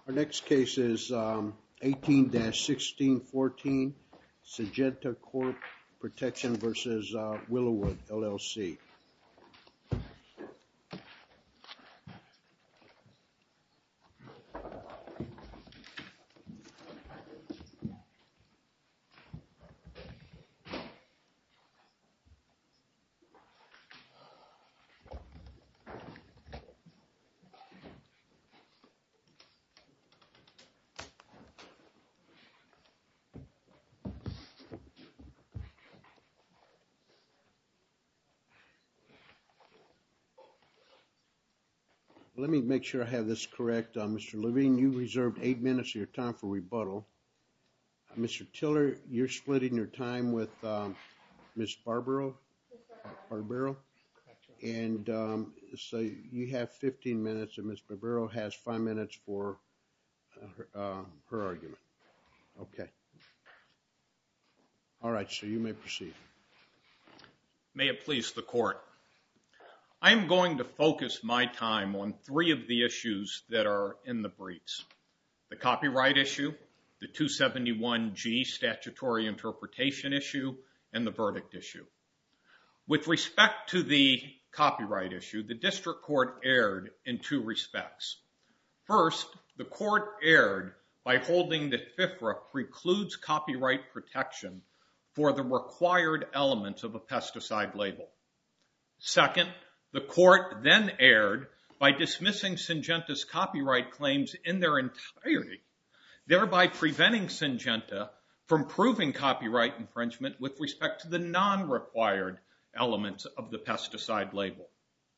Our next case is 18-1614, Syngenta Corp Protection versus Willowwood, LLC. Let me make sure I have this correct. Mr. Levine, you reserved 8 minutes of your time for rebuttal. Mr. Tiller, you're splitting your time with Ms. Barbero? And so you have 15 minutes, and Ms. Barbero has 5 minutes for her argument. Okay. All right, so you may proceed. May it please the court. I am going to focus my time on 3 of the issues that are in the briefs. The copyright issue, the 271G statutory interpretation issue, and the verdict issue. With respect to the copyright issue, the district court erred in 2 respects. First, the court erred by holding that FIFRA precludes copyright protection for the required elements of a pesticide label. Second, the court then erred by dismissing Syngenta's copyright claims in their entirety, thereby preventing Syngenta from proving copyright infringement with respect to the non-required elements of the pesticide label.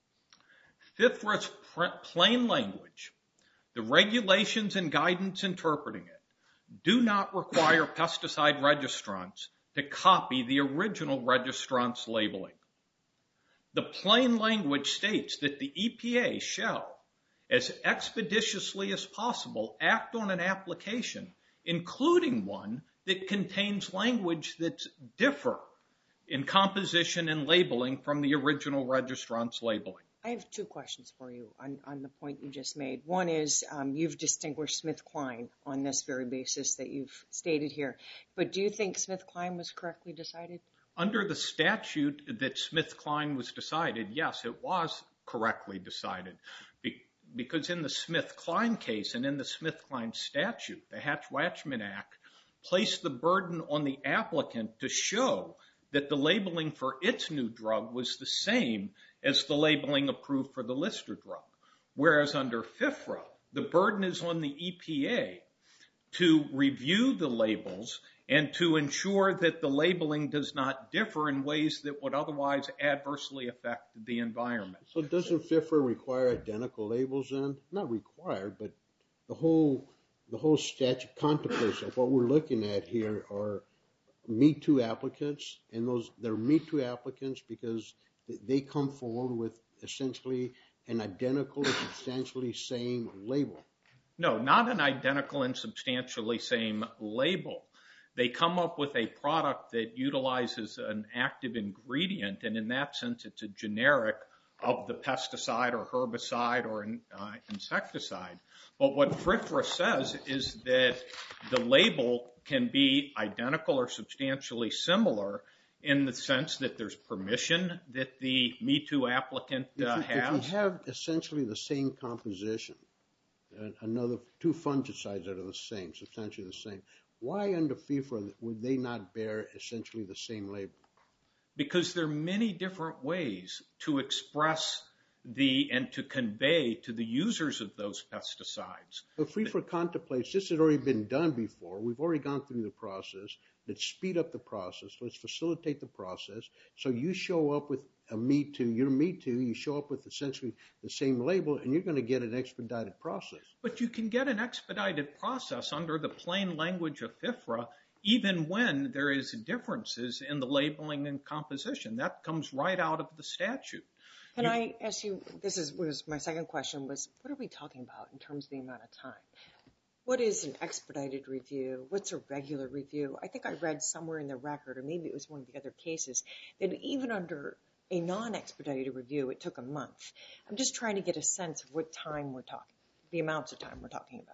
FIFRA's plain language, the regulations and guidance interpreting it, do not require pesticide registrants to copy the original registrant's labeling. The plain language states that the EPA shall, as expeditiously as possible, act on an application, including one that contains language that's differ in composition and labeling from the original registrant's labeling. I have 2 questions for you on the point you just made. One is you've distinguished SmithKline on this very basis that you've stated here. But do you think SmithKline was correctly decided? Under the statute that SmithKline was decided, yes, it was correctly decided. Because in the SmithKline case and in the SmithKline statute, the Hatch-Waxman Act placed the burden on the applicant to show that the labeling for its new drug was the same as the labeling approved for the Lister drug. Whereas under FIFRA, the burden is on the EPA to review the labels and to ensure that the labeling does not differ in ways that would otherwise adversely affect the environment. So doesn't FIFRA require identical labels then? Not required, but the whole statute contemplates that what we're looking at here are Me Too applicants, and they're Me Too applicants because they come forward with essentially an identical or substantially same label. No, not an identical and substantially same label. They come up with a product that utilizes an active ingredient, and in that sense, it's a generic of the pesticide or herbicide or insecticide. But what FIFRA says is that the label can be identical or substantially similar in the sense that there's permission that the Me Too applicant has. If you have essentially the same composition, another 2 fungicides that are the same, substantially the same, why under FIFRA would they not bear essentially the same label? Because there are many different ways to express and to convey to the users of those pesticides. But FIFRA contemplates, this has already been done before. We've already gone through the process. Let's speed up the process. Let's facilitate the process. So you show up with a Me Too, you're Me Too, you show up with essentially the same label, and you're going to get an expedited process. But you can get an expedited process under the plain language of FIFRA even when there is differences in the labeling and composition. That comes right out of the statute. Can I ask you, was my second question, was what are we talking about in terms of the amount of time? What is an expedited review? What's a regular review? I think I read somewhere in the record, or maybe it was one of the other cases, that even under a non-expedited review, it took a month. I'm just trying to get a sense of what time we're talking, the amounts of time we're talking about.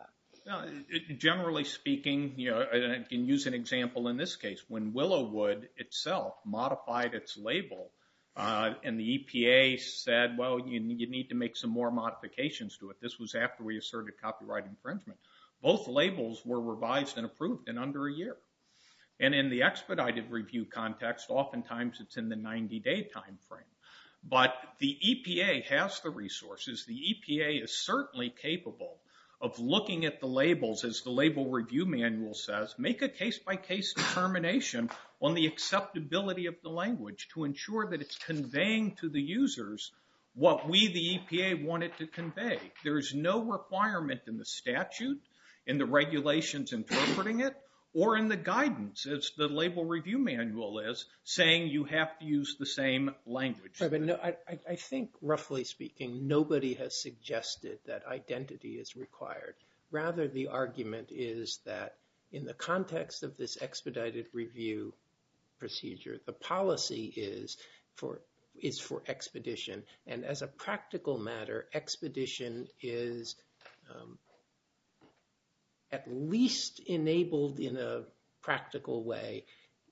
Generally speaking, and I can use an example in this case. When Willowwood itself modified its label, and the EPA said, well, you need to make some more modifications to it. This was after we asserted copyright infringement. Both labels were revised and approved in under a year. And in the expedited review context, oftentimes it's in the 90-day time frame. But the EPA has the resources. The EPA is certainly capable of looking at the labels, as the label review manual says, make a case-by-case determination on the acceptability of the language to ensure that it's conveying to the users what we, the EPA, want it to convey. There's no requirement in the statute, in the regulations interpreting it, or in the guidance, as the label review manual is, saying you have to use the same language. Right, but no, I think, roughly speaking, nobody has suggested that identity is required. Rather, the argument is that in the context of this expedited review procedure, the policy is for expedition. And as a practical matter, expedition is at least enabled in a practical way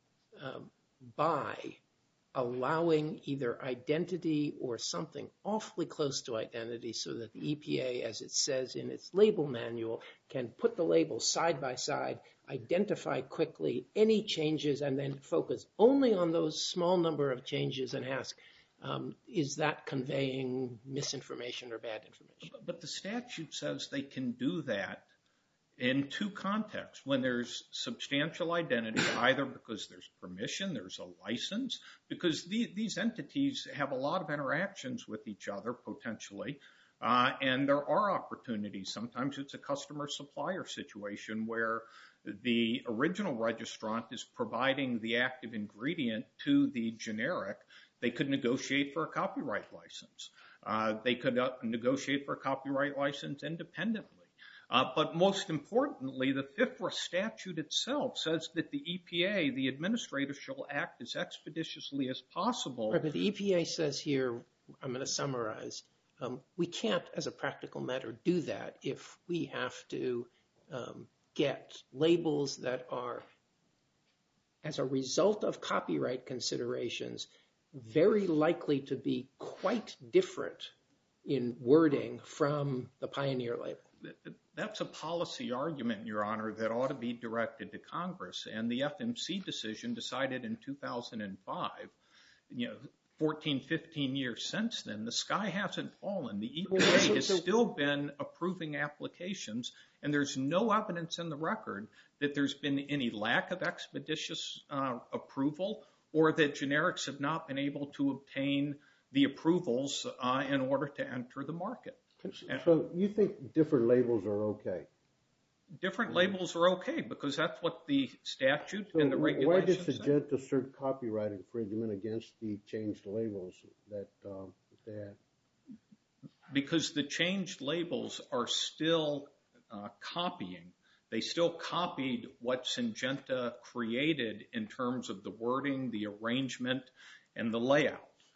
by allowing either identity or something awfully close to identity so that the EPA, as it says in its label manual, can put the labels side by side, identify quickly any changes, and then focus only on those small number of changes and ask, is that conveying misinformation or bad information? But the statute says they can do that in two contexts. When there's substantial identity, either because there's permission, there's a license, because these entities have a lot of interactions with each other, potentially, and there are opportunities. Sometimes it's a customer-supplier situation where the original registrant is providing the active ingredient to the generic. They could negotiate for a copyright license. They could negotiate for a copyright license independently. But most importantly, the FIFRA statute itself says that the EPA, the administrator, shall act as expeditiously as possible. Right, but the EPA says here, I'm going to summarize, we can't, as a practical matter, do that if we have to get labels that are, as a result of copyright considerations, very likely to be quite different in wording from the Pioneer label. That's a policy argument, Your Honor, that ought to be directed to Congress. And the FMC decision decided in 2005, 14, 15 years since then, the sky hasn't fallen. The EPA has still been approving applications, and there's no evidence in the record that there's been any lack of expeditious approval or that generics have not been able to obtain the approvals in order to enter the market. So you think different labels are okay? Different labels are okay because that's what the statute and the regulations say. Why did Syngenta assert copyright infringement against the changed labels that they had? Because the changed labels are still copying. They still copied what Syngenta created in terms of the wording, the arrangement, and the layout.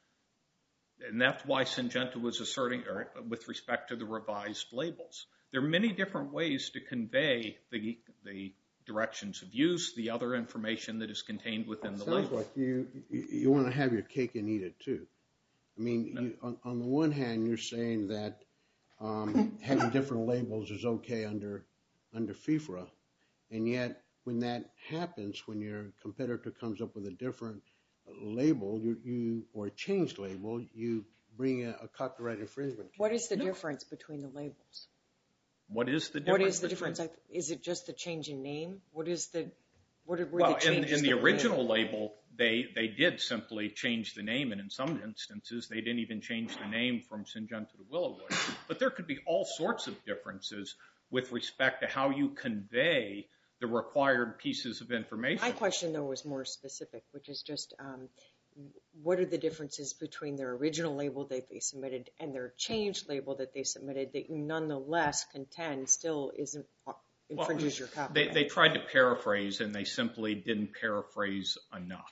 And that's why Syngenta was asserting, with respect to the revised labels. There are many different ways to convey the directions of use, the other information that is contained within the label. Sounds like you want to have your cake and eat it too. I mean, on the one hand, you're saying that having different labels is okay under FIFRA, and yet when that happens, when your competitor comes up with a different label, or a changed label, you bring a copyright infringement case. What is the difference between the labels? What is the difference? What is the difference? Is it just the change in name? What is the Well, in the original label, they did simply change the name, and in some instances, they didn't even change the name from Syngenta to Willowwood. But there could be all sorts of differences with respect to how you convey the required pieces of information. My question, though, was more specific, which is just what are the differences between their original label that they submitted and their changed label that they submitted that you nonetheless contend still infringes your copyright? They tried to paraphrase, and they simply didn't paraphrase enough.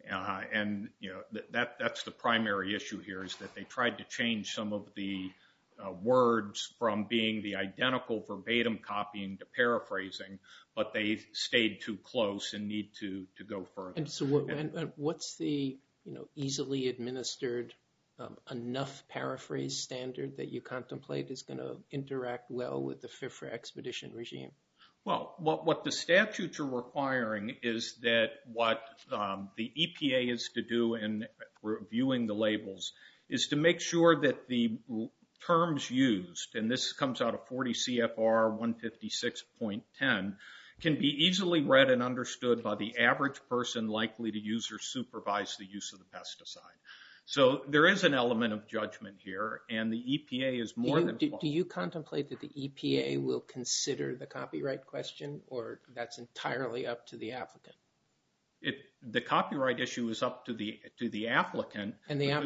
And that's the primary issue here, is that they tried to change some of the words from being the identical verbatim copying to paraphrasing, but they stayed too close and need to go further. And so what's the easily administered enough paraphrase standard that you contemplate is going to interact well with the FIFRA expedition regime? Well, what the statutes are requiring is that what the EPA is to do in reviewing the labels is to make sure that the terms used, and this comes out of 40 CFR 156.10, can be easily read and understood by the average person likely to use or supervise the use of the pesticide. So there is an element of judgment here, and the EPA is more than... Do you contemplate that the EPA will consider the copyright question, or that's entirely up to the applicant? The copyright issue is up to the applicant. And the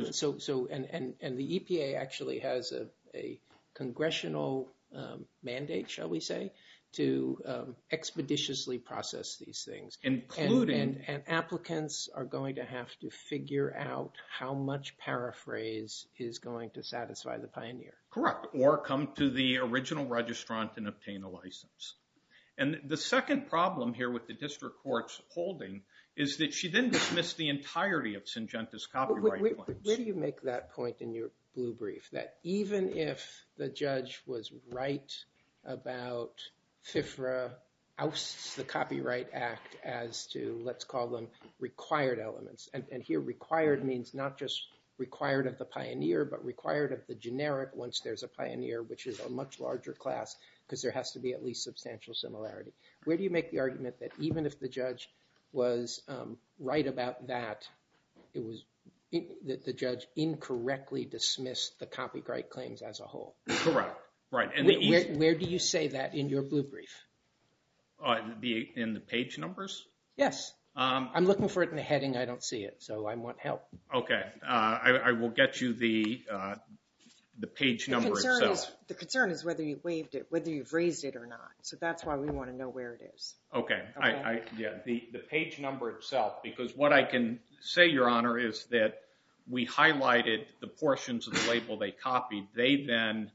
EPA actually has a congressional mandate, shall we say, to expeditiously process these things. Including... And applicants are going to have to figure out how much paraphrase is going to satisfy the pioneer. Correct. Or come to the original registrant and obtain a license. And the second problem here with the district court's holding is that she then dismissed the entirety of Syngenta's copyright claims. Where do you make that point in your blue brief? That even if the judge was right about FIFRA ousts the Copyright Act as to, let's call them, required elements. And here required means not just required of the pioneer, but required of the generic once there's a pioneer, which is a much larger class, because there has to be at least substantial similarity. Where do you make the argument that even if the judge was right about that, it was that the judge incorrectly dismissed the copyright claims as a whole? Correct. Right. And where do you say that in your blue brief? In the page numbers? Yes. I'm looking for it in the heading. I don't see it, so I want help. Okay. I will get you the page number itself. The concern is whether you waived it, whether you've raised it or not. So that's why we want to know where it is. Okay. The page number itself, because what I can say, Your Honor, is that we highlighted the portions of the label they copied. They then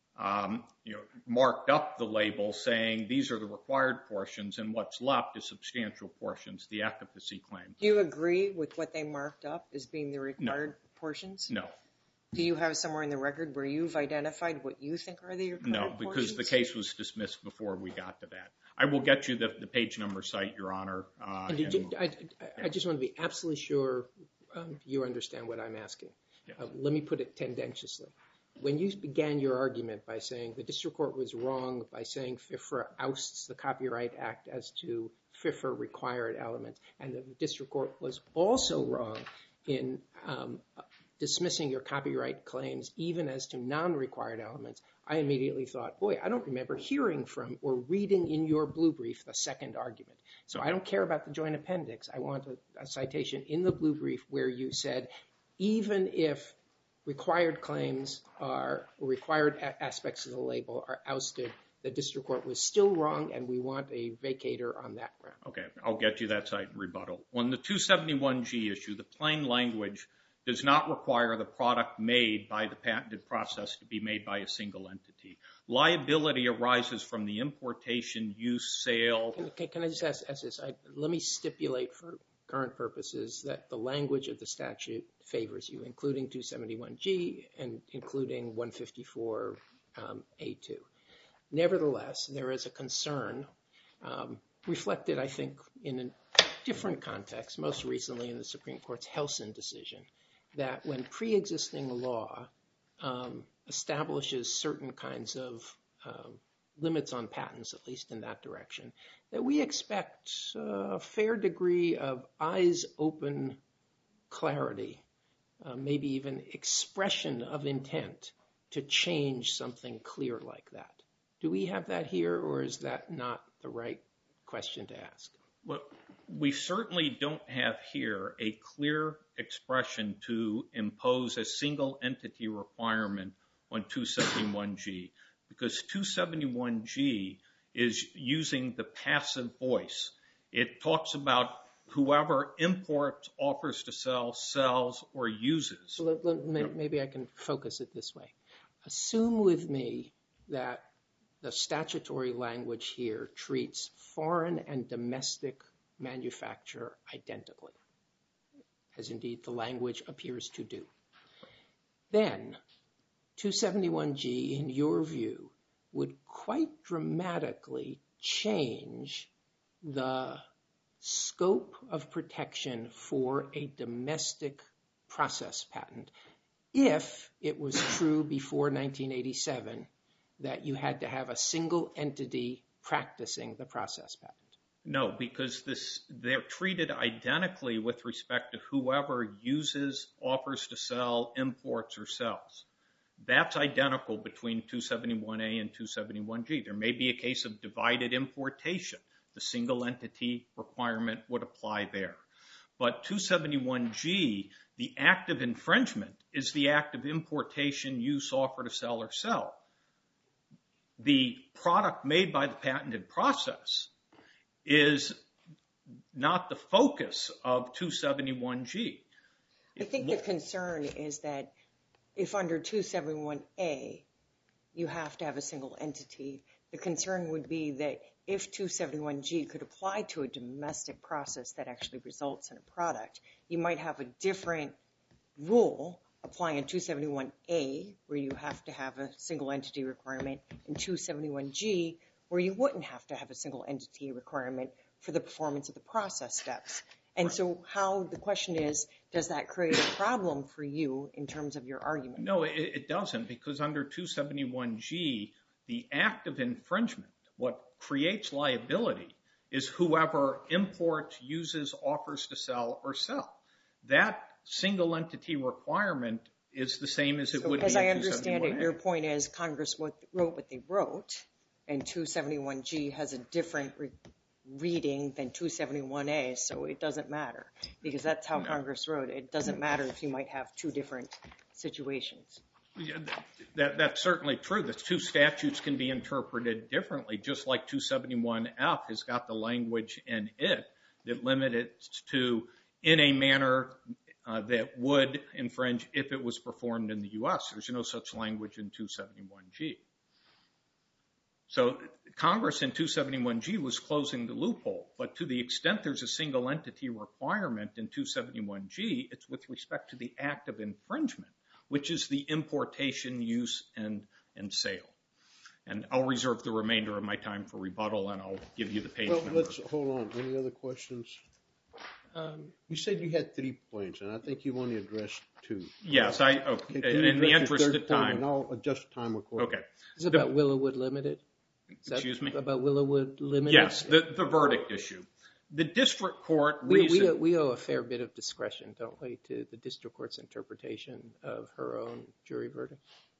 marked up the label saying these are the required portions, and what's left is substantial portions, the efficacy claim. Do you agree with what they marked up as being the required portions? No. Do you have somewhere in the record where you've identified what you think are the required portions? No, because the case was dismissed before we got to that. I will get you the page number site, Your Honor. I just want to be absolutely sure you understand what I'm asking. Yes. Let me put it tendentiously. When you began your argument by saying the district court was wrong by saying FIFRA ousts the Copyright Act as to FIFRA required elements, and the district court was also wrong in dismissing your copyright claims even as to non-required elements, I immediately thought, boy, I don't remember hearing from or reading in your blue brief the second argument. So I don't care about the joint appendix. I want a citation in the blue brief where you said even if required claims are required aspects of the label are ousted, the district court was still wrong, and we want a vacator on that ground. Okay, I'll get you that site rebuttal. On the 271G issue, the plain language does not require the product made by the patented process to be made by a single entity. Liability arises from the importation, use, sale. Can I just ask this? Let me stipulate for current purposes that the language of the statute favors you, including 271G and including 154A2. Nevertheless, there is a concern reflected, I think, in a different context, most recently in the Supreme Court's Helsin decision, that when pre-existing law establishes certain kinds of limits on patents, at least in that direction, that we expect a fair degree of eyes-open clarity, maybe even expression of intent to change something clear like that. Do we have that here, or is that not the right question to ask? Well, we certainly don't have here a clear expression to impose a single entity requirement on 271G, because 271G is using the passive voice. It talks about whoever imports, offers to sell, sells, or uses. So maybe I can focus it this way. assume with me that the statutory language here treats foreign and domestic manufacture identically, as indeed the language appears to do. Then 271G, in your view, would quite dramatically change the scope of protection for a domestic process patent if it was true before 1987 that you had to have a single entity practicing the process patent. No, because they're treated identically with respect to whoever uses, offers to sell, imports, or sells. That's identical between 271A and 271G. There may be a case of divided importation. The single entity requirement would apply there. But 271G, the act of infringement, is the act of importation, use, offer to sell, or sell. The product made by the patented process is not the focus of 271G. I think the concern is that if under 271A you have to have a single entity, the concern would be that if 271G could apply to a domestic process that actually results in a product, you might have a different rule applying in 271A where you have to have a single entity requirement, and 271G where you wouldn't have to have a single entity requirement for the performance of the process steps. And so the question is, does that create a problem for you in terms of your argument? No, it doesn't, because under 271G, the act of infringement, what creates liability, is whoever imports, uses, offers to sell, or sell. That single entity requirement is the same as it would be in 271A. As I understand it, your point is Congress wrote what they wrote, and 271G has a different reading than 271A, so it doesn't matter, because that's how Congress wrote it. It doesn't matter if you might have two different situations. Yeah, that's certainly true. The two statutes can be interpreted differently, just like 271F has got the language in it that limits it to in a manner that would infringe if it was performed in the U.S. There's no such language in 271G. So Congress in 271G was closing the loophole, but to the extent there's a single entity requirement in 271G, it's with respect to the act of infringement, which is the importation, use, and sale. And I'll reserve the remainder of my time for rebuttal, and I'll give you the page number. Let's hold on. Any other questions? You said you had 3 points, and I think you only addressed 2. Yes, okay. In the interest of time. And I'll adjust time accordingly. Okay. Is it about Willowood Limited? Excuse me? About Willowood Limited? Yes, the verdict issue. The district court reasoned... We owe a fair bit of discretion, don't we, to the district court's interpretation of her own jury verdict?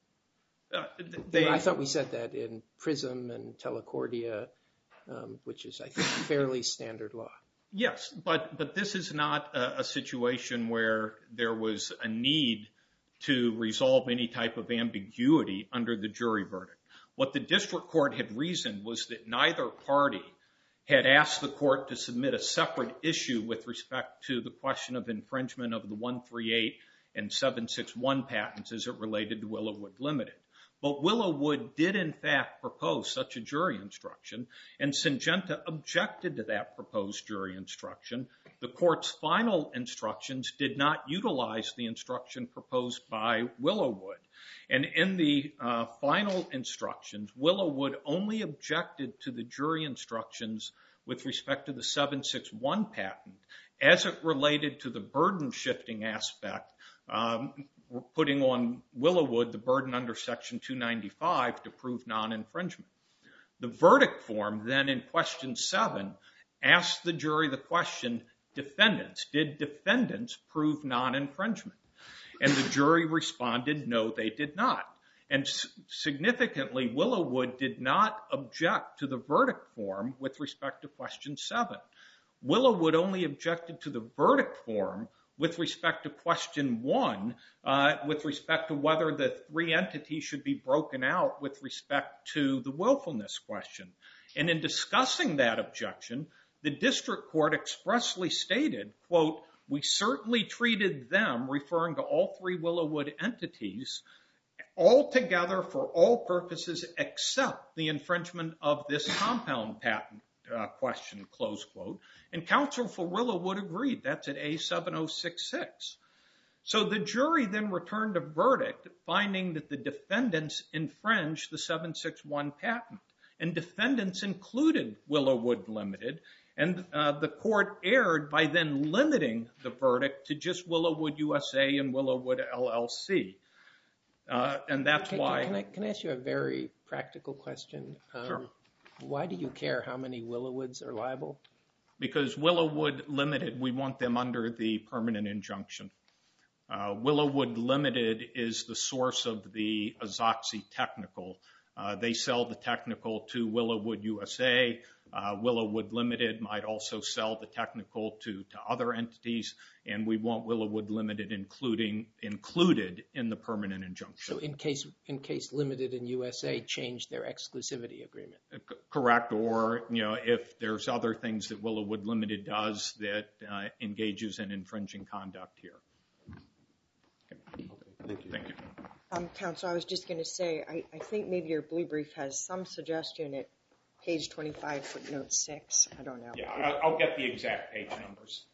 I thought we said that in Prism and Telecordia, which is, I think, fairly standard law. Yes, but this is not a situation where there was a need to resolve any type of ambiguity under the jury verdict. What the district court had reasoned was that neither party had asked the court to submit a separate issue with respect to the question of infringement of the 138 and 761 patents as it related to Willowood Limited. But Willowood did, in fact, propose such a jury instruction, and Syngenta objected to that proposed jury instruction. The court's final instructions did not utilize the instruction proposed by Willowood. And in the final instructions, Willowood only objected to the jury instructions with respect to the 761 patent as it related to the burden-shifting aspect, putting on Willowood the burden under Section 295 to prove non-infringement. The verdict form then in Question 7 asked the jury the question, defendants, did defendants prove non-infringement? And the jury responded, no, they did not. And significantly, Willowood did not object to the verdict form with respect to Question 7. Willowood only objected to the verdict form with respect to Question 1, with respect to whether the 3 entities should be broken out with respect to the willfulness question. And in discussing that objection, the district court expressly stated, quote, we certainly treated them, referring to all 3 Willowood entities, altogether for all purposes except the infringement of this compound patent question, close quote. And counsel for Willowood agreed. That's at A7066. So the jury then returned a verdict finding that the defendants infringed the 761 patent. And defendants included Willowood Limited. And the court erred by then limiting the verdict to just Willowood USA and Willowood LLC. And that's why... Can I ask you a very practical question? Sure. Why do you care how many Willowoods are liable? Because Willowood Limited, we want them under the permanent injunction. Willowood Limited is the source of the Azoxy technical. They sell the technical to Willowood USA. Willowood Limited might also sell the technical to other entities, and we want Willowood Limited included in the permanent injunction. So in case Limited and USA change their exclusivity agreement. Correct, or if there's other things that Willowood Limited does that engages in infringing conduct here. Okay, thank you. Thank you. Counsel, I was just going to say, I think maybe your blue brief has some suggestion at page 25, footnote 6. I don't know. Yeah, I'll get the exact page numbers.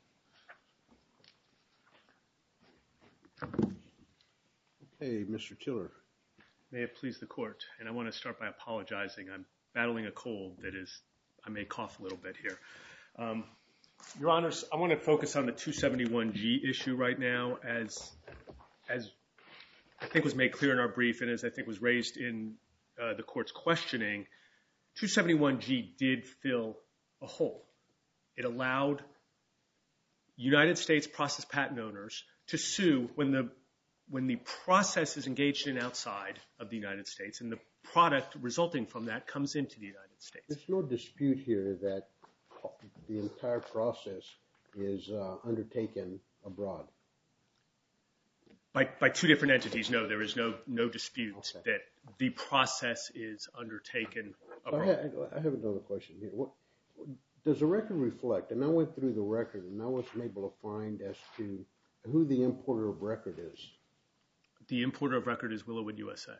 Okay, Mr. Tiller. May it please the court. And I want to start by apologizing. I'm battling a cold that is, I may cough a little bit here. Your Honors, I want to focus on the 271G issue right now as I think was made clear in our brief and as I think was raised in the court's questioning. 271G did fill a hole. It allowed United States process patent owners to sue when the process is engaged in outside of the United States and the product resulting from that comes into the United States. There's no dispute here that the entire process is undertaken abroad. By two different entities, no, there is no dispute that the process is undertaken abroad. I have another question here. Does the record reflect, and I went through the record and I wasn't able to find as to who the importer of record is. The importer of record is Willowood USA.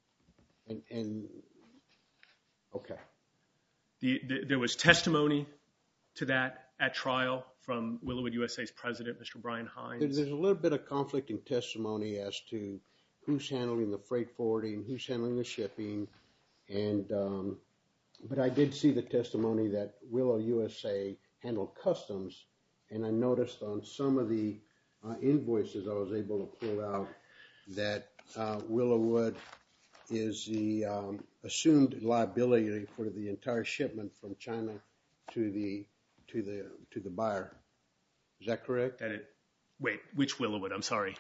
Okay. There was testimony to that at trial from Willowood USA's president, Mr. Brian Hines. There's a little bit of conflicting testimony as to who's handling the freight forwarding, who's handling the shipping, and but I did see the testimony that Willow USA handled customs, and I noticed on some of the invoices I was able to pull out that Willowood is the assumed liability for the entire shipment from China to the buyer. Is that correct? Wait, which Willowood? I'm sorry.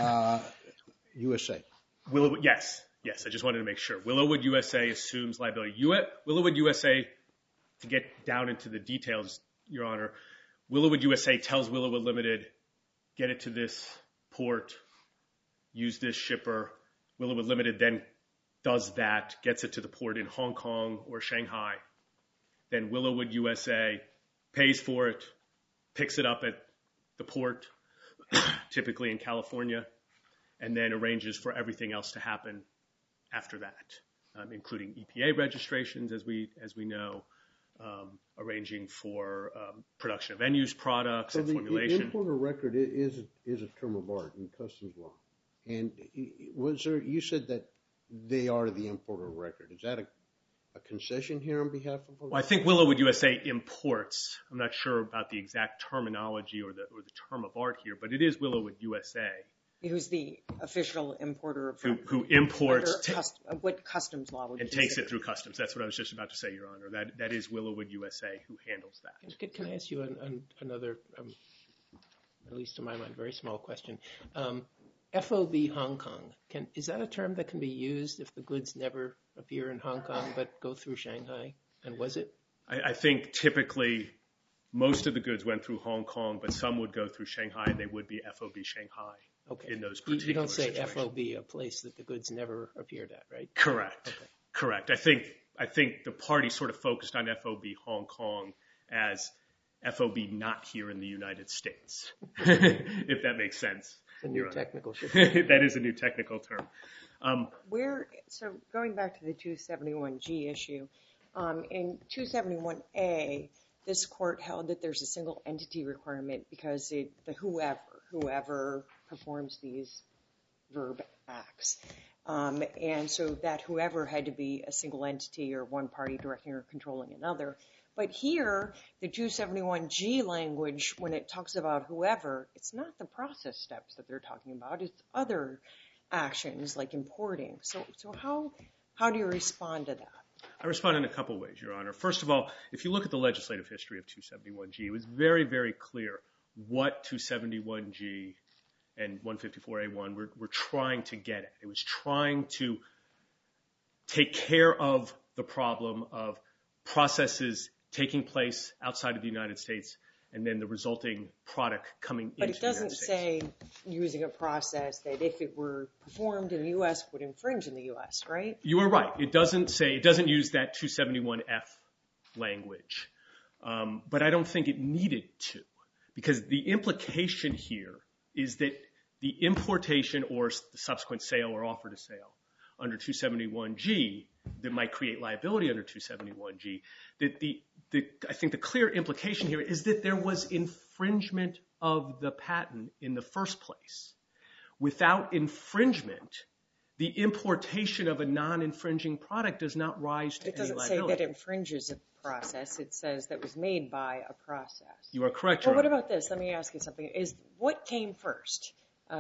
USA. Willowood, yes. I just wanted to make sure. Willowood USA assumes liability. Willowood USA, to get down into the details, Your Honor, Willowood USA tells Willowood Limited, get it to this port, use this shipper. Willowood Limited then does that, gets it to the port in Hong Kong or Shanghai. Then Willowood USA pays for it, picks it up at the port, typically in California, and then arranges for everything else to happen after that, including EPA registrations, as we know, arranging for production of end-use products and formulation. The importer record is a term of art in customs law. And you said that they are the importer record. Is that a concession here on behalf of? Well, I think Willowood USA imports. I'm not sure about the exact terminology or the term of art here, but it is Willowood USA. Who's the official importer of who imports what customs law would and takes it through customs. That's what I was just about to say, Your Honor. That is Willowood USA who handles that. Can I ask you another, at least to my mind, very small question? FOB Hong Kong, is that a term that can be used if the goods never appear in Hong Kong but go through Shanghai? And was it? I think typically most of the goods went through Hong Kong, but some would go through Shanghai, and they would be FOB Shanghai. Okay. In those particular You don't say situations. FOB, a place that the goods never appeared at, right? Correct. Okay. Correct. I think the party sort of focused on FOB Hong Kong as FOB not here in the United States, if that makes sense. It's a new technical term. That is a new technical term. So going back to the 271G issue, in 271A, this court held that there's a single entity requirement because the whoever performs these verb acts. And so that whoever had to be a single entity or one party directing or controlling another. But here, the 271G language, when it talks about whoever, it's not the process steps that they're talking about. It's other actions like importing. So how do you respond to that? I respond in a couple ways, Your Honor. First of all, if you look at the legislative history of 271G, it was very, very clear what 271G and 154A1 were trying to get at. It was trying to take care of the problem of processes taking place outside of the United States and then the resulting product coming into the United States. But it doesn't say using a process that if it were performed in the U.S. would infringe in the U.S., right? You are right. It doesn't use that 271F language. But I don't think it needed to, because the implication here is that the importation or the subsequent sale or offer to sale under 271G that might create liability under 271G, I think the clear implication here is that there was infringement of the patent in the first place. Without infringement, the importation of a non-infringing product does not rise to any liability. It doesn't say that it infringes a process. It says that was made by a process. You are correct, Your Honor. Well, what about this? Let me ask you something. What came first?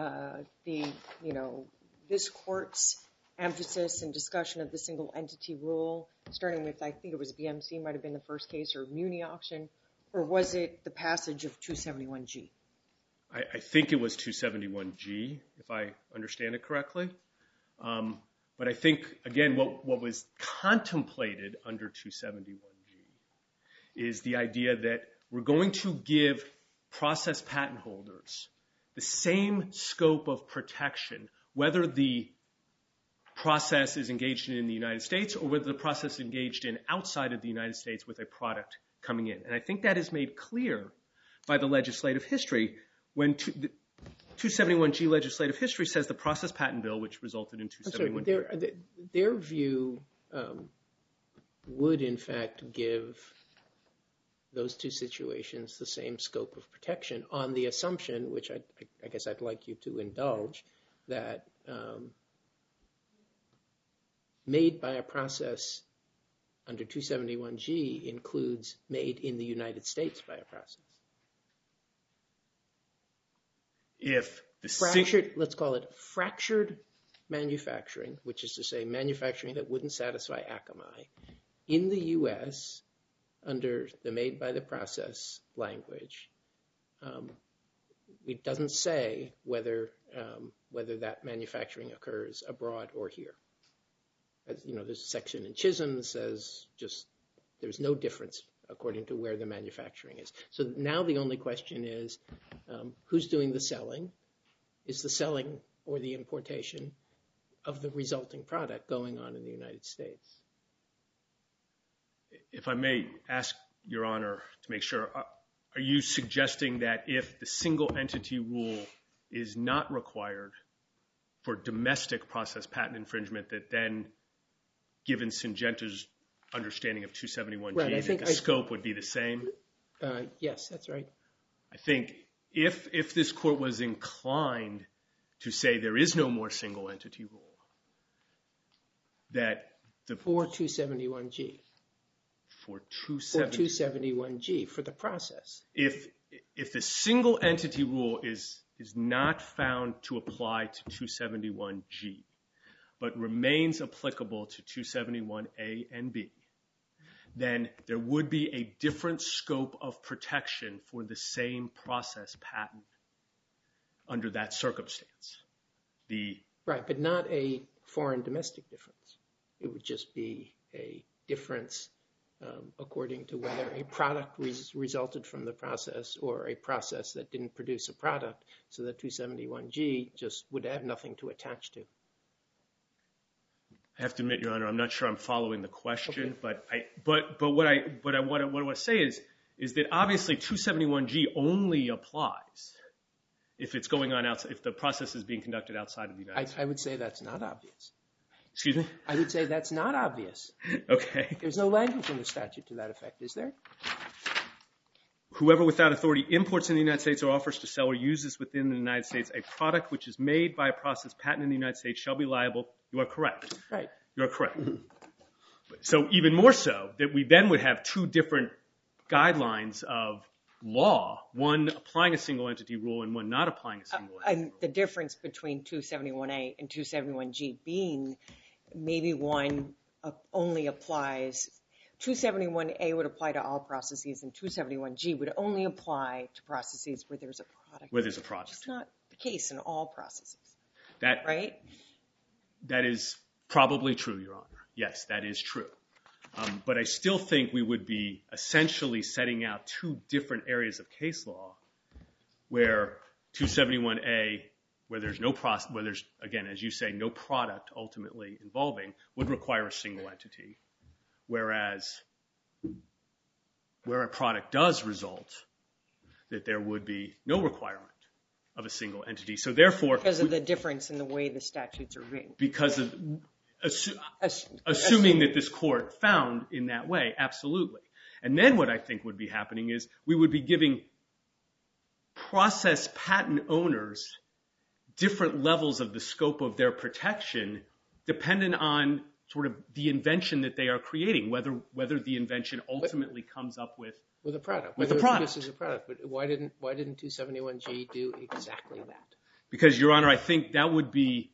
This court's emphasis and discussion of the single entity rule, starting with, I think it was BMC might have been the first case, or Muni auction, or was it the passage of 271G? I think it was 271G, if I understand it correctly. But I think, again, what was contemplated under 271G is the idea that we're going to give process patent holders the same scope of protection, whether the process is engaged in the United States or whether the process is engaged in outside of the United States with a product coming in. And I think that is made clear by the legislative history when 271G legislative history says the process patent bill, which resulted in 271G. Their view would, in fact, give those two situations the same scope of protection on the assumption, which I guess I'd like you to indulge, that made by a process under 271G includes made in the United States by a process. Let's call it fractured manufacturing, which is to say manufacturing that wouldn't satisfy Akamai, in the U.S. under the made by the process language. It doesn't say whether that manufacturing occurs abroad or here. There's a section in Chisholm that says just there's no difference according to where the manufacturing is. So now the only question is, who's doing the selling? Is the selling or the importation of the resulting product going on in the United States? If I may ask, Your Honor, to make sure, are you suggesting that if the single entity rule is not required for domestic process patent infringement, that then, given Syngenta's understanding of 271G, that the scope would be the same? Yes, that's right. I think if this court was inclined to say there is no more single entity rule, that for 271G. For 271G. For the process. If the single entity rule is not found to apply to 271G, but remains applicable to 271A and B, then there would be a different scope of protection for the same process patent under that circumstance. Right, but not a foreign domestic difference. It would just be a difference according to whether a product resulted from the process or a process that didn't produce a product, so that 271G just would have nothing to attach to. I have to admit, Your Honor, I'm not sure I'm following the question, okay. but what I want to say is that obviously 271G only applies if it's going on outside, if the process is being conducted outside of the United States. I would say that's not obvious. Excuse me? I would say that's not obvious. Okay. There's no language in the statute to that effect, is there? Whoever without authority imports in the United States or offers to sell or uses within the United States a product which is made by a process patent in the United States shall be liable. You are correct. Right. You are correct. So even more so, that we then would have two different guidelines of law, one applying a single entity rule and one not applying a single entity rule. The difference between 271A and 271G being maybe one only applies, 271A would apply to all processes and 271G would only apply to processes where there's a product. Where there's a product. It's not the case in all processes, That, right? That is probably true, Your Honor. Yes, that is true. But I still think we would be essentially setting out two different areas of case law where 271A, where there's no process, where there's, again, as you say, no product ultimately involving, would require a single entity. Whereas where a product does result, that there would be no requirement of a single entity. So therefore... Because of the difference in the way the statutes are written. Because of... Assuming that this court found in that way, absolutely. And then what I think would be happening is we would be giving process patent owners different levels of the scope of their protection dependent on sort of the invention that they are creating, whether the invention ultimately comes up with a product. With a product. This is a product. But why didn't 271G do exactly that? Because, Your Honor, I think that would be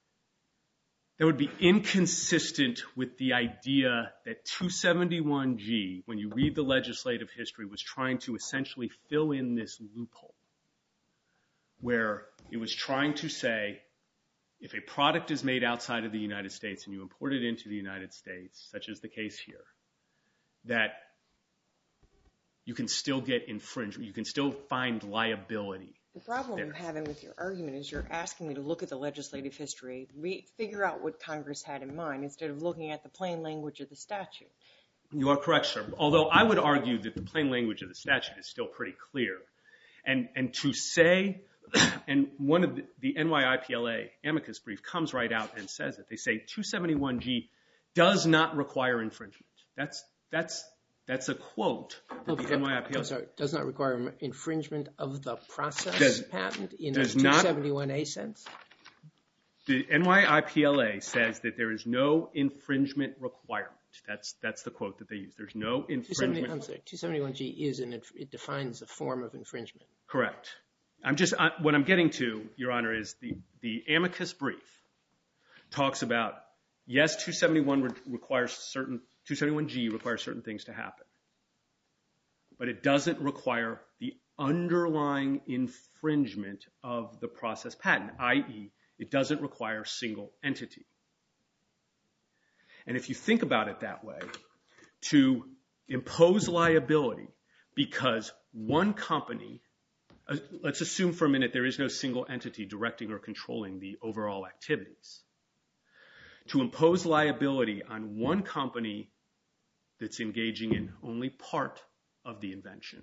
inconsistent with the idea that 271G, when you read the legislative history, was trying to essentially fill in this loophole where it was trying to say, if a product is made outside of the United States and you import it into the United States, such as the case here, that you can still get infringement, you can still find liability. The problem I'm having with your argument is you're asking me to look at the legislative history, figure out what Congress had in mind, instead of looking at the plain language of the statute. You are correct, sir. Although I would argue that the plain language of the statute is still pretty clear. And to say, and one of the NYIPLA amicus brief comes right out and says it. They say 271G does not require infringement. That's a quote of the NYIPLA. I'm sorry, does not require infringement of the process patent in a 271A sense? The NYIPLA says that there is no infringement requirement. That's the quote that they use. There's no infringement. I'm sorry, 271G it defines a form of infringement. Correct. What I'm getting to, Your Honor, is the amicus brief talks about, yes, 271G requires certain things to happen. But it doesn't require the underlying infringement of the process patent, i.e., it doesn't require single entity. And if you think about it that way, to impose liability because one company, let's assume for a minute there is no single entity directing or controlling the overall activities. To impose liability on one company that's engaging in only part of the invention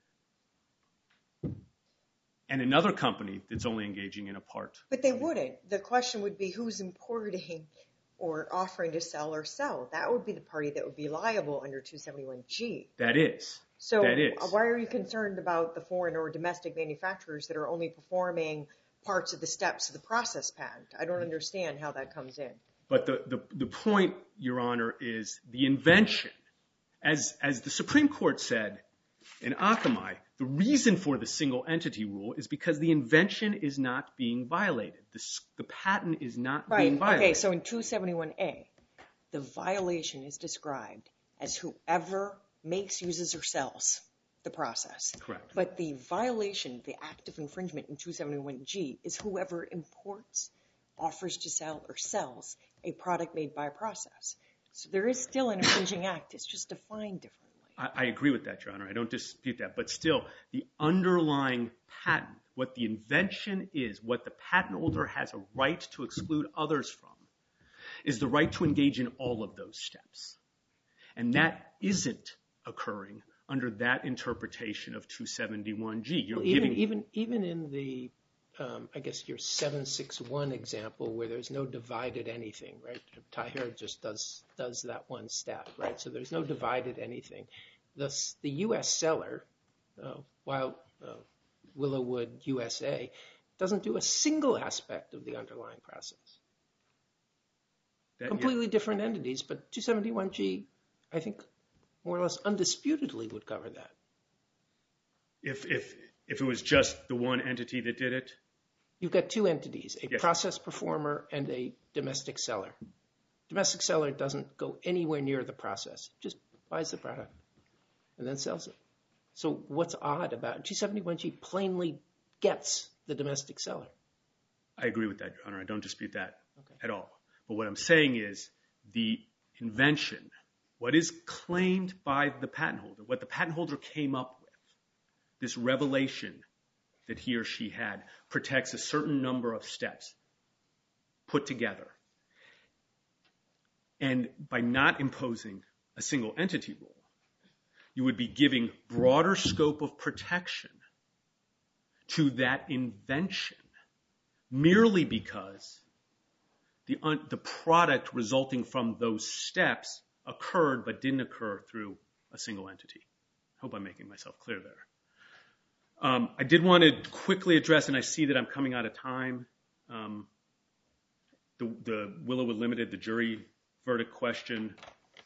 and another company that's only engaging in a part. But they wouldn't. The question would be who's importing or offering to sell or sell. That would be the party that would be liable under 271G. That is. So that is. Why are you concerned about the foreign or domestic manufacturers that are only performing parts of the steps of the process patent? I don't understand how that comes in. But the point, Your Honor, is the invention. As the Supreme Court said in Akamai, the reason for the single entity rule is because the invention is not being violated. The patent is not being violated. Okay, so in 271A, the violation is described as whoever makes, uses, or sells the process. Correct. But the violation, the act of infringement in 271G is whoever imports, offers to sell, or sells a product made by a process. So there is still an infringing act. It's just defined differently. I agree with that, Your Honor. I don't dispute that. But still, the underlying patent, what the invention is, what the patent holder has a right to exclude others from, is the right to engage in all of those steps. And that isn't occurring under that interpretation of 271G. Even in the I guess, your 761 example where there's no divided anything, right? Tyher just does that one step, right? So there's no divided anything. The U.S. seller, while Willowwood USA, doesn't do a single aspect of the underlying process. Completely different entities, but 271G, I think, more or less undisputedly would cover that. If it was just the one entity that did it? You've got two entities, a process performer and a domestic seller. Domestic seller doesn't go anywhere near the process, just buys the product and then sells it. So what's odd about 271G plainly gets the domestic seller? I agree with that, Your Honor. I don't dispute that at all. But what I'm saying is the invention, what is claimed by the patent holder, what the patent holder came up with, this revelation that he or she had, protects a certain number of steps put together. And by not imposing a single entity rule, you would be giving broader scope of protection to that invention merely because the product resulting from those steps occurred but didn't occur through a single entity. I hope I'm making myself clear there. I did want to quickly address, and I see that I'm coming out of time, the Willowwood Limited, the jury verdict question.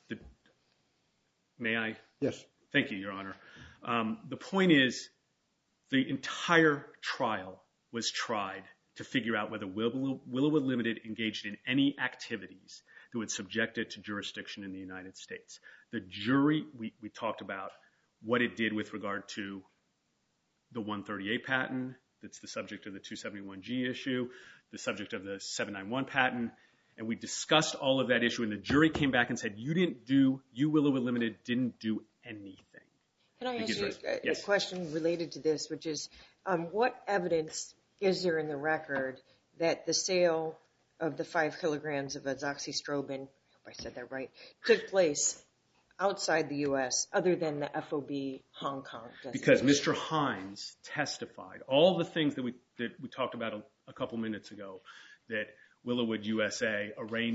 May I? Yes. Thank you, Your Honor. The point is the entire trial was tried to figure out whether Willowwood Limited engaged in any activities that would subject it to jurisdiction in the United States. The jury, we talked about what it did with regard to the 138 patent, that's the subject of the 271G issue, the subject of the 791 patent, and we discussed all of that issue, and the jury came back and said, you Willowwood Limited didn't do anything. Can I ask you a question related to this, which is, what evidence is there in the record that the sale of the 5 kilograms of azoxystrobin, I hope I said that right, took place outside the U.S. other than the FOB Hong Kong? Because Mr. Hines testified, all the things that we talked about a couple minutes ago, that Willowwood USA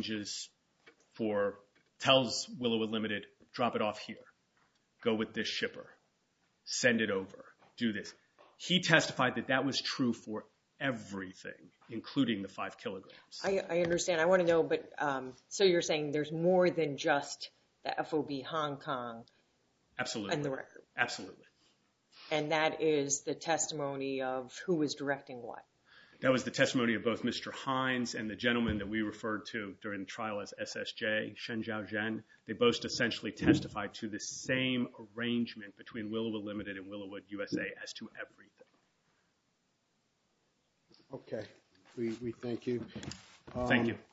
tells Willowwood Limited, drop it off here, go with this shipper, send it over, do this. He testified that that was true for everything, including the 5 kilograms. I understand. I want to know, but so you're saying there's more than just the FOB Hong Kong in the record? Absolutely. And that is the testimony of who was directing what? That was the testimony of both Mr. Hines and the gentleman that we referred to during the trial as SSJ, Shen Zhaozhen. They both essentially testified to the same arrangement between Willowwood Limited and Willowwood USA as to everything. Okay. We thank you. Thank you.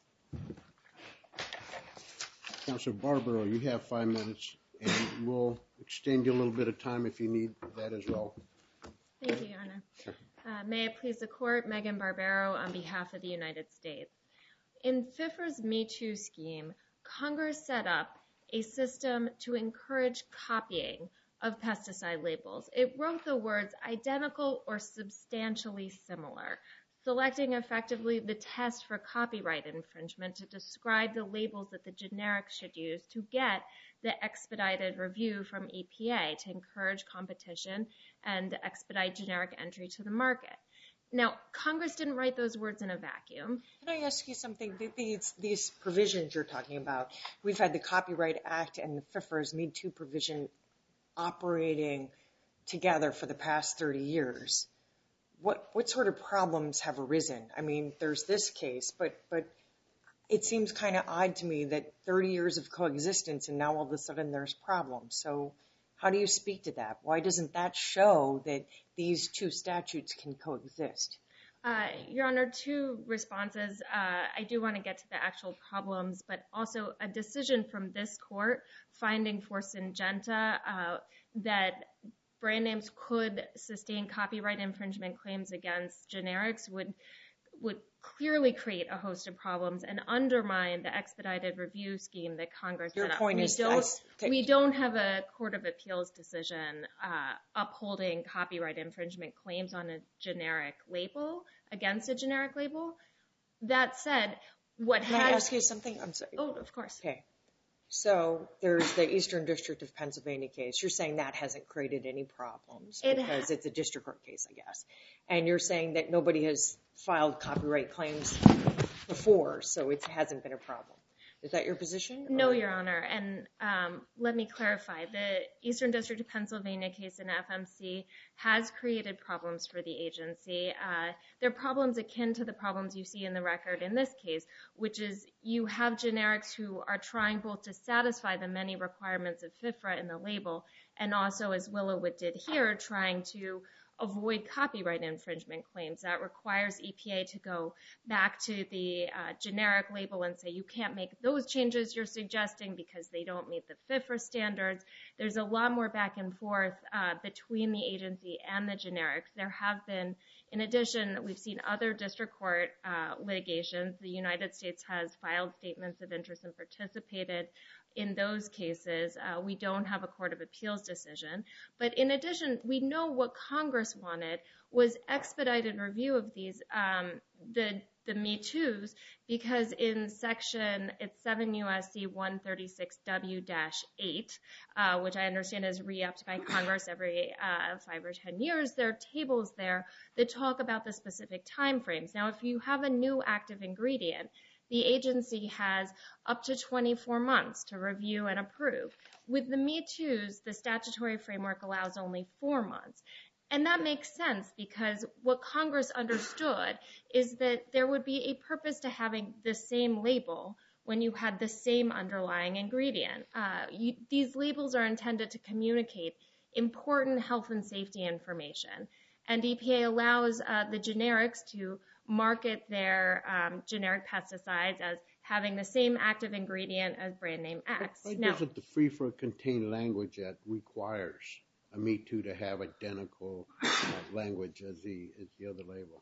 Councilor Barbaro, you have 5 minutes, and we'll extend you a little bit of time if you need that as well. Thank you, Your Honor. Sure. May it please the Court, Megan Barbaro on behalf of the United States. In FIFRA's Me Too scheme, Congress set up a system to encourage copying of pesticide labels. It wrote the words identical or substantially similar, selecting effectively the test for copyright infringement to describe the labels that the generics should use to get the expedited review from EPA to encourage competition and expedite generic entry to the market. Now, Congress didn't write those words in a vacuum. Can I ask you something? These provisions you're talking about, we've had the Copyright Act and the FIFRA's Me Too provision operating together for the past 30 years. What sort of problems have arisen? I mean, there's this case, but it seems kind of odd to me that 30 years of coexistence and now all of a sudden there's problems. So how do you speak to that? Why doesn't that show that these two statutes can coexist? Your Honor, 2 responses. I do want to get to the actual problems, but also a decision from this court finding for Syngenta that brand names could sustain copyright infringement claims against generics would clearly create a host of problems and undermine the expedited review scheme that Congress set up. Your point is we don't have a Court of Appeals decision upholding copyright infringement claims on a generic label against a generic label. That said, Can I ask you something? I'm sorry. Oh, of course. Okay. So there's the Eastern District of Pennsylvania case. You're saying that hasn't created any problems because it's a district court case, I guess. And you're saying that nobody has filed copyright claims before, so it hasn't been a problem. Is that your position? No, Your Honor. And let me clarify. The Eastern District of Pennsylvania case in FMC has created problems for the agency. They're problems akin to the problems you see in the record in this case, which is you have generics who are trying both to satisfy the many requirements of FIFRA in the label and also, as Willowwood did here, trying to avoid copyright infringement claims. That requires EPA to go back to the generic label and say you can't make those changes you're suggesting because they don't meet the FIFRA standards. There's a lot more back and forth between the agency and the generics. There have been, in addition, we've seen other district court litigations. The United States has filed statements of interest and participated in those cases. We don't have a Court of Appeals decision. But in addition, we know what Congress wanted was expedited review of these, the Me Too's, because in section, it's 7 U.S.C. 136W-8, which I understand is re-upped by Congress every 5 or 10 years, there are tables there that talk about the specific timeframes. Now, if you have a new active ingredient, the agency has up to 24 months to review and approve. With the Me Too's, the statutory framework allows only 4 months. And that makes sense because what Congress understood is that there would be a purpose to having the same label when you had the same underlying ingredient. These labels are intended to communicate important health and safety information. And EPA allows the generics to market their generic pesticides as having the same active ingredient as brand name X. Why doesn't the FIFRA contain language that requires a Me Too to have identical language as the other label?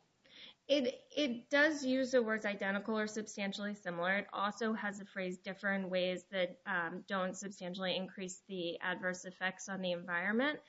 It does use the words identical or substantially similar. It also has the phrase differ in ways that don't substantially increase the adverse effects on the environment.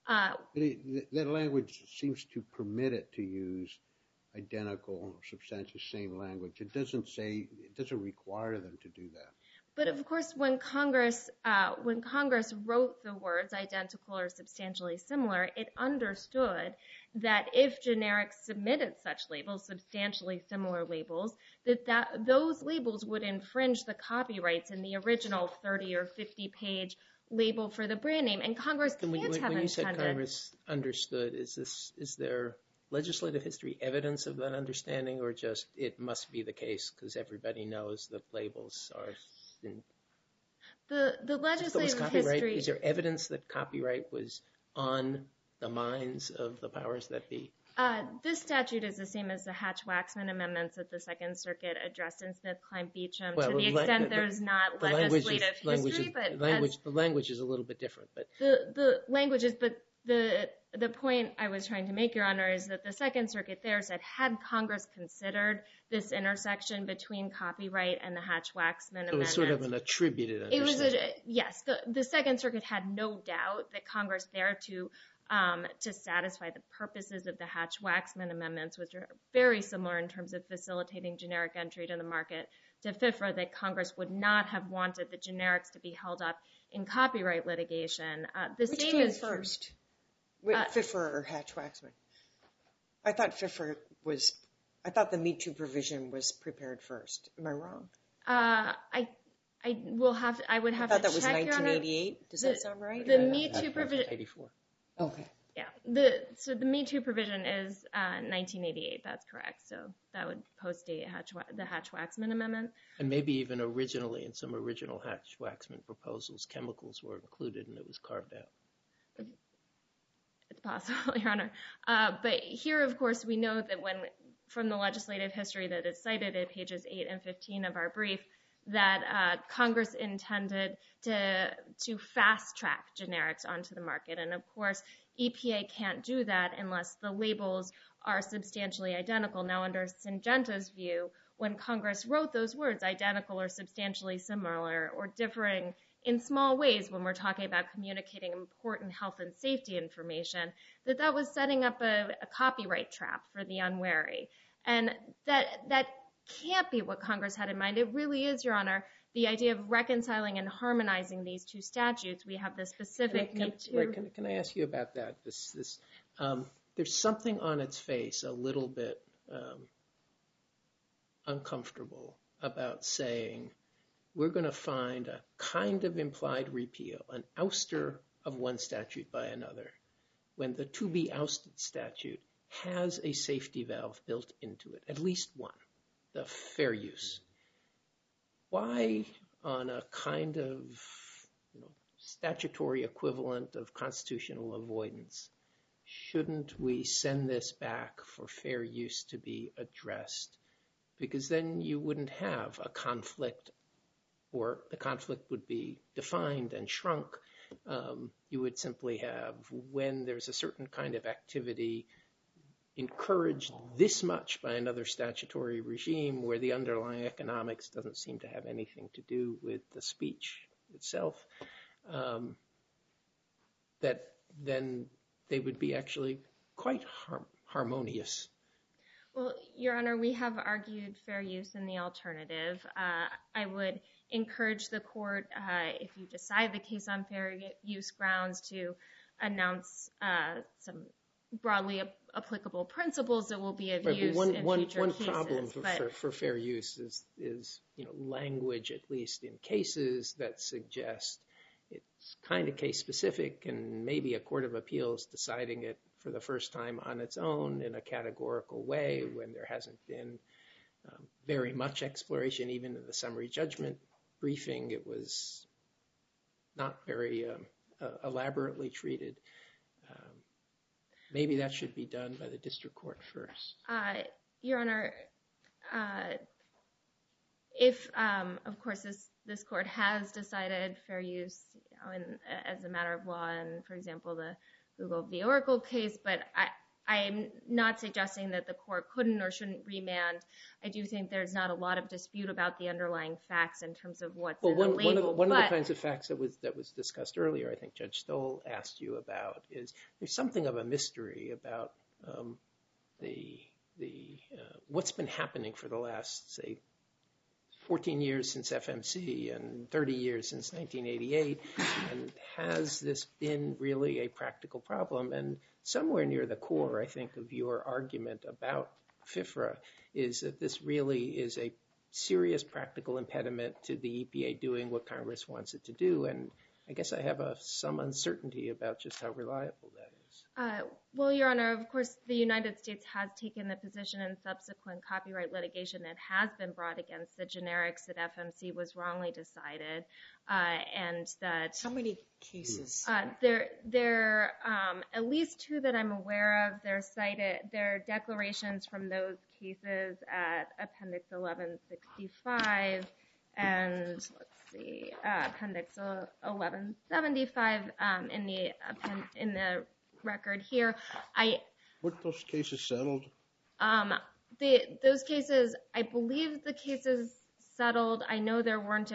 That language seems to permit it to use identical or substantially same language. It doesn't require them to do that. But of course, when Congress wrote the words identical or substantially similar, it understood that if generics submitted such labels, substantially similar labels, that those labels would infringe the copyrights in the original 30 or 50-page label for the brand name. And Congress can't have intended. When you said Congress understood, is there legislative history evidence of that understanding, or just it must be the case because everybody knows that labels are in... The legislative history... Is there evidence that copyright was on the minds of the powers that be? This statute is the same as the Hatch-Waxman amendments that the Second Circuit addressed in Smith-Klein-Beacham, to the extent there's not legislative history. The language is a little bit different. But the language is... But the point I was trying to make, Your Honor, is that the Second Circuit there said, had Congress considered this intersection between copyright and the Hatch-Waxman amendments... It was sort of an attributed understanding. Yes. The Second Circuit had no doubt that Congress there to satisfy the purposes of the Hatch-Waxman amendments, which are very similar in terms of facilitating generic entry to the market, to FIFRA, that Congress would not have wanted the generics to be held up in copyright litigation. Which came first? FIFRA or Hatch-Waxman? I thought the Me Too provision was prepared first. Am I wrong? I would have to check, Your Honor. I thought that was 1988. Does that sound right? The Me Too provision... 1984. Okay. Yeah. So the Me Too provision is 1988. That's correct. So that would postdate the Hatch-Waxman amendment. And maybe even originally, in some original Hatch-Waxman proposals, chemicals were included and it was carved out. It's possible, Your Honor. But here, of course, we know that from the legislative history that is cited at pages 8 and 15 of our brief, that Congress intended to fast-track generics onto the market. And of course, EPA can't do that unless the labels are substantially identical. Now, under Syngenta's view, when Congress wrote those words, identical or substantially similar, or differing in small ways when we're talking about communicating important health and safety information, that was setting up a copyright trap for the unwary. And that can't be what Congress had in mind. It really is, Your Honor, the idea of reconciling and harmonizing these two statutes. We have the specific need to... Can I ask you about that? There's something on its face a little bit uncomfortable about saying we're going to find a kind of implied repeal, an ouster of one statute by another, when the to-be-ousted statute has a safety valve built into it, at least one, the fair use. Why, on a kind of statutory equivalent of constitutional avoidance, shouldn't we send this back for fair use to be addressed? Because then you wouldn't have a conflict, or the conflict would be defined and shrunk. You would simply have, when there's a certain kind of activity encouraged this much by another statutory regime where the underlying economics doesn't seem to have anything to do with the speech itself, that then they would be actually quite harmonious. Well, Your Honor, we have argued fair use in the alternative. I would encourage the court, if you decide the case on fair use grounds, to announce some broadly applicable principles that will be of use in future cases. One problem for fair use is language, at least in cases that suggest it's kind of case specific, and maybe a court of appeals deciding it for the first time on its own in a categorical way when there hasn't been very much exploration. Even in the summary judgment briefing, it was not very elaborately treated. Maybe that should be done by the district court first. Your Honor, if, of course, this court has decided fair use as a matter of law, and, for example, the Google v. Oracle case, but I'm not suggesting that the court couldn't or shouldn't remand. I do think there's not a lot of dispute about the underlying facts in terms of what's in the label. One of the kinds of facts that was discussed earlier, I think Judge Stoll asked you about, is there's something of a mystery about what's been happening for the last, say, 14 years since FMC and 30 years since 1988, and has this been really a practical problem? And somewhere near the core, I think, of your argument about FIFRA is that this really is a serious practical impediment to the EPA doing what Congress wants it to do, and I guess I have some uncertainty about just how reliable that is. Well, Your Honor, of course, the United States has taken the position in subsequent copyright litigation that has been brought against the generics that FMC was wrongly decided, and that... How many cases? There are at least two that I'm aware of. They're cited, they're declarations from those cases at Appendix 1165 and, let's see, Appendix 1175 in the record here. Weren't those cases settled? Those cases, I believe the cases settled. I know there weren't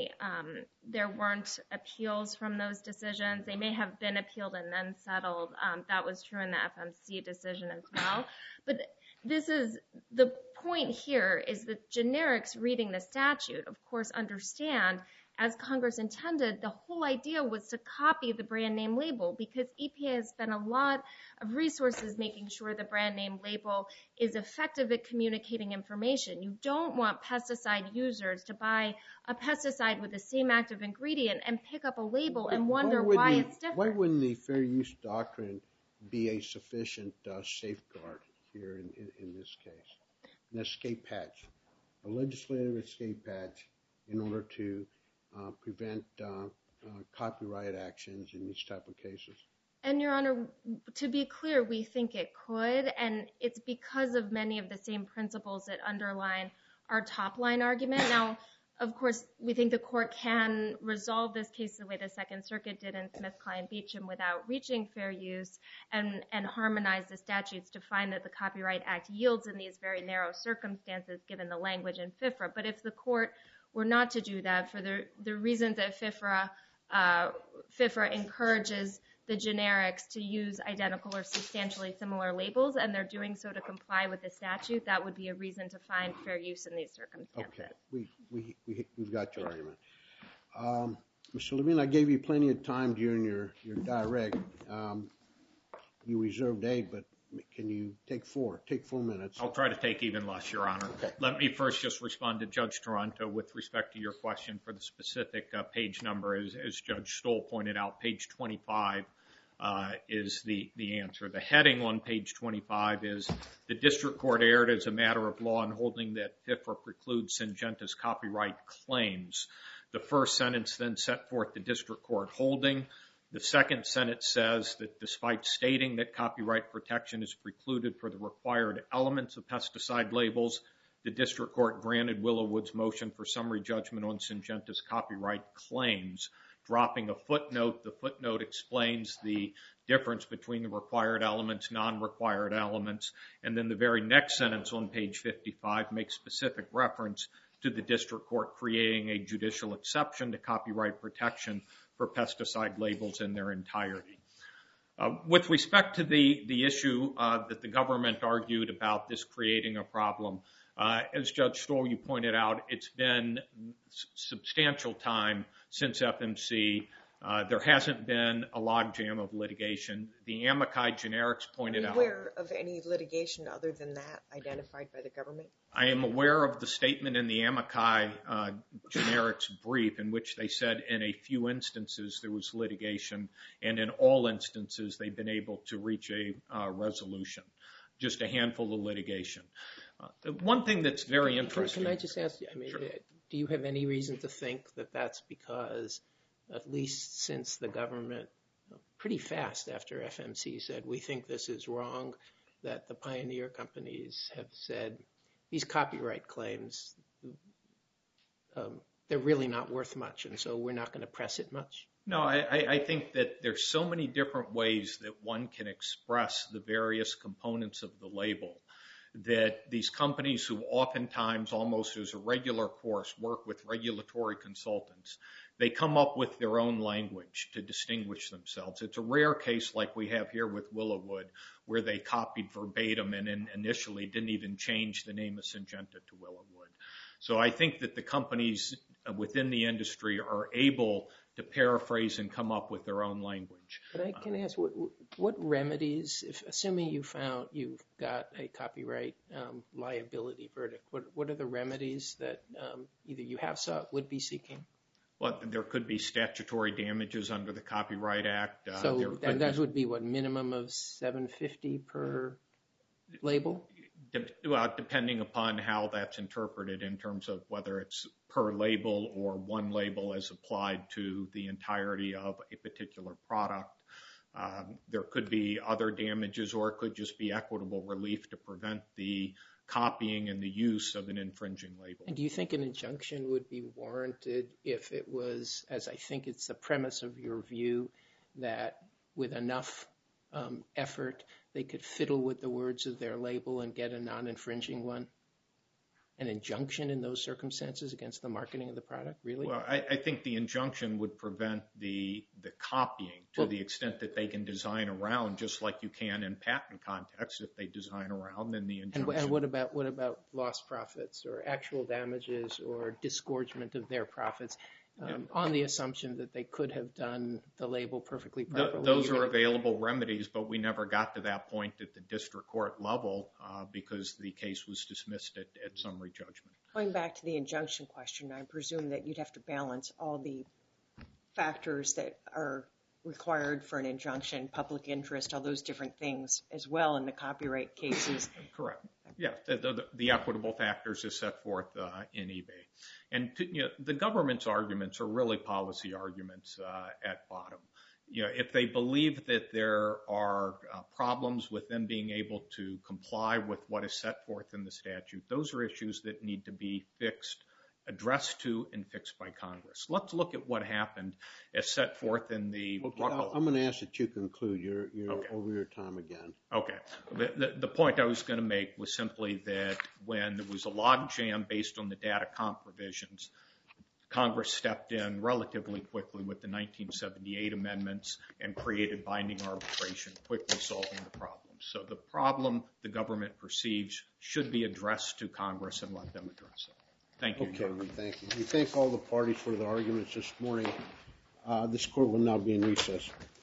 appeals from those decisions. They may have been appealed and then settled. That was true in the FMC decision as well. But the point here is that generics reading the statute, of course, understand, as Congress intended, the whole idea was to copy the brand name label, because EPA has spent a lot of resources making sure the brand name label is effective at communicating information. You don't want pesticide users to buy a pesticide with the same active ingredient and pick up a label and wonder why it's different. Why wouldn't the fair use doctrine be a sufficient safeguard here in this case? An escape hatch, a legislative escape hatch, in order to prevent copyright actions in these type of cases? And, Your Honor, to be clear, we think it could, and it's because of many of the same principles that underline our top-line argument. Now, of course, we think the court can resolve this case the way the Second Circuit did in Smith-Klein-Beacham without reaching fair use and harmonize the statutes to find that the Copyright Act yields in these very narrow circumstances given the language in FIFRA. But if the court were not to do that for the reasons that FIFRA encourages the generics to use identical or substantially similar labels, and they're doing so to comply with the statute, that would be a reason to find fair use in these circumstances. Okay, we've got your argument. Mr. Levine, I gave you plenty of time during your direct. You reserved 8, but can you take 4? Take 4 minutes. I'll try to take even less, Your Honor. Okay. Let me first just respond to Judge Toronto with respect to your question for the specific page number. As Judge Stoll pointed out, page 25 is the answer. The heading on page 25 is, the district court erred as a matter of law in holding that FIFRA precludes Syngenta's copyright claims. The first sentence then set forth the district court holding. The second sentence says that despite stating that copyright protection is precluded for the required elements of pesticide labels, the district court granted Willowwood's motion for summary judgment on Syngenta's copyright claims, dropping a footnote. The footnote explains the difference between the required elements, non-required elements, and then the very next sentence on page 55 makes specific reference to the district court creating a judicial exception to copyright protection for pesticide labels in their entirety. With respect to the issue that the government argued about this creating a problem, as Judge Stoll, you pointed out, it's been substantial time since FMC. There hasn't been a logjam of litigation. The Amici generics pointed out. Are you aware of any litigation other than that identified by the government? I am aware of the statement in the Amici generics brief in which they said in a few instances there was litigation, and in all instances they've been able to reach a resolution. Just a handful of litigation. One thing that's very interesting. Can I just ask you, Sure. Do you have any reason to think that that's because, at least since the government, pretty fast after FMC said, we think this is wrong, that the pioneer companies have said, these copyright claims, they're really not worth much, and so we're not going to press it much? No, I think that there's so many different ways that one can express the various components of the label that these companies, who oftentimes almost as a regular course work with regulatory consultants, they come up with their own language to distinguish themselves. It's a rare case like we have here with Willowwood, where they copied verbatim and initially didn't even change the name of Syngenta to Willowwood. So I think that the companies within the industry are able to paraphrase and come up with their own language. But I can ask, what remedies, assuming you've got a copyright liability verdict, what are the remedies that either you have sought, would be seeking? Well, there could be statutory damages under the Copyright Act. So that would be what, minimum of $750 per label? Well, depending upon how that's interpreted in terms of whether it's per label or one label as applied to the entirety of a particular product. There could be other damages, or it could just be equitable relief to prevent the copying and the use of an infringing label. And do you think an injunction would be warranted if it was, as I think it's the premise of your view, that with enough effort they could fiddle with the words of their label and get a non-infringing one? An injunction in those circumstances against the marketing of the product, really? Well, I think the injunction would prevent the copying to the extent that they can design around, just like you can in patent context. If they design around, then the injunction. And what about lost profits or actual damages or disgorgement of their profits on the assumption that they could have done the label perfectly properly? Those are available remedies, but we never got to that point at the district court level because the case was dismissed at summary judgment. Going back to the injunction question, I presume that you'd have to balance all the factors that are required for an injunction, public interest, all those different things as well in the copyright cases. Correct. Yeah, the equitable factors are set forth in eBay. And the government's arguments are really policy arguments at bottom. If they believe that there are problems with them being able to comply with what is set forth in the statute, those are issues that need to be fixed, addressed to, and fixed by Congress. Let's look at what happened as set forth in the... Okay, I'm going to ask that you conclude. You're over your time again. Okay. The point I was going to make was simply that when there was a log jam based on the data comp provisions, Congress stepped in relatively quickly with the 1978 amendments and created binding arbitration, quickly solving the problem. So the problem the government perceives should be addressed to Congress and let them address it. Thank you. Okay, we thank you. We thank all the parties for their arguments this morning. This court will now be in recess.